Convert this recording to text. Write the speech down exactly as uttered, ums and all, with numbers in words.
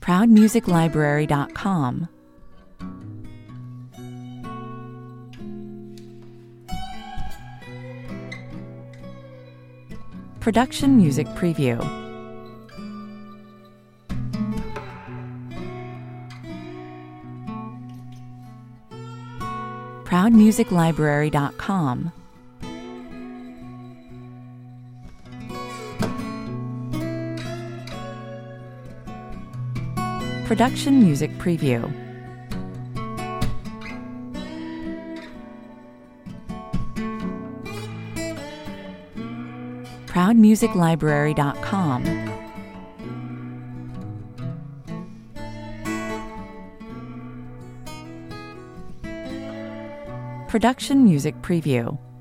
proud music library dot com. Production Music Preview. proud music library dot com. Production Music Preview. proud music library dot com. Production Music Preview.